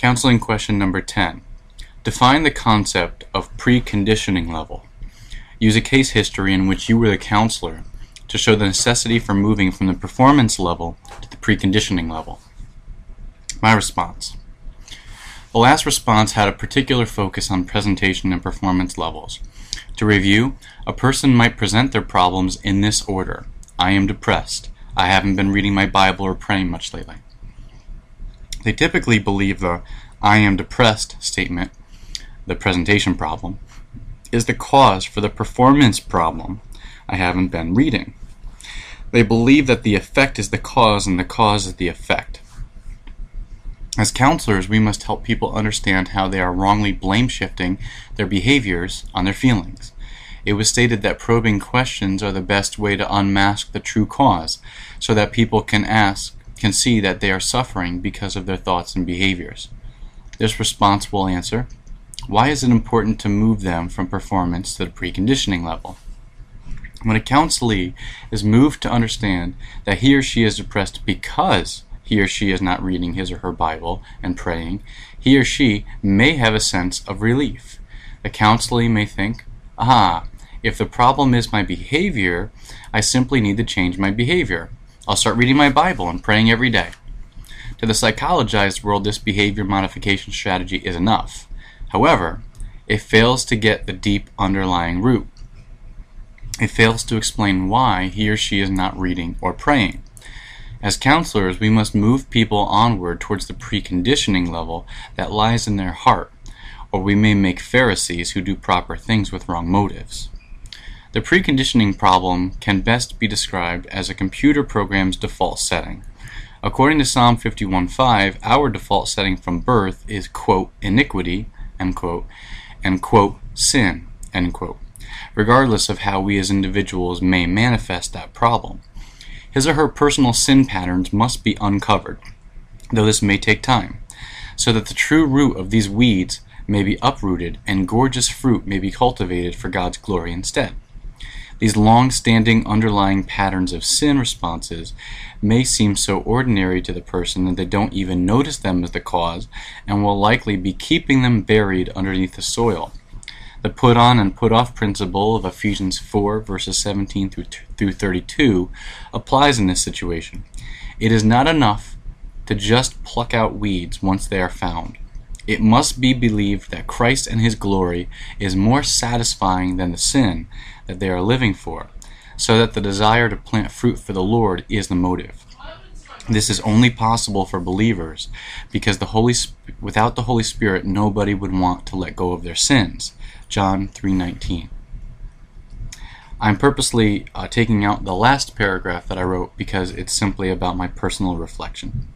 Counseling question number 10. Define the concept of preconditioning level. Use a case history in which you were the counselor to show the necessity for moving from the performance level to the preconditioning level. My response. The last response had a particular focus on presentation and performance levels. To review, a person might present their problems in this order. I am depressed. I haven't been reading my Bible or praying much lately. They typically believe the I am depressed statement, the presentation problem, is the cause for the performance problem, I haven't been reading. They believe that the effect is the cause and the cause is the effect. As counselors, we must help people understand how they are wrongly blame-shifting their behaviors on their feelings. It was stated that probing questions are the best way to unmask the true cause, so that people can see that they are suffering because of their thoughts and behaviors. This response will answer, why is it important to move them from performance to the preconditioning level? When a counselee is moved to understand that he or she is depressed because he or she is not reading his or her Bible and praying, he or she may have a sense of relief. The counselee may think, if the problem is my behavior, I simply need to change my behavior. I'll start reading my Bible and praying every day. To the psychologized world, this behavior modification strategy is enough. However, it fails to get the deep underlying root. It fails to explain why he or she is not reading or praying. As counselors, we must move people onward towards the preconditioning level that lies in their heart, or we may make Pharisees who do proper things with wrong motives. The preconditioning problem can best be described as a computer program's default setting. According to Psalm 51:5, our default setting from birth is, quote, iniquity, end quote, and, quote, sin, end quote, regardless of how we as individuals may manifest that problem. His or her personal sin patterns must be uncovered, though this may take time, so that the true root of these weeds may be uprooted and gorgeous fruit may be cultivated for God's glory instead. These long-standing underlying patterns of sin responses may seem so ordinary to the person that they don't even notice them as the cause and will likely be keeping them buried underneath the soil. The put on and put off principle of Ephesians 4 verses 17 through 32 applies in this situation. It is not enough to just pluck out weeds once they are found. It must be believed that Christ and His glory is more satisfying than the sin that they are living for, so that the desire to plant fruit for the Lord is the motive. This is only possible for believers because without the Holy Spirit, nobody would want to let go of their sins. John 3:19. I'm purposely taking out the last paragraph that I wrote because it's simply about my personal reflection.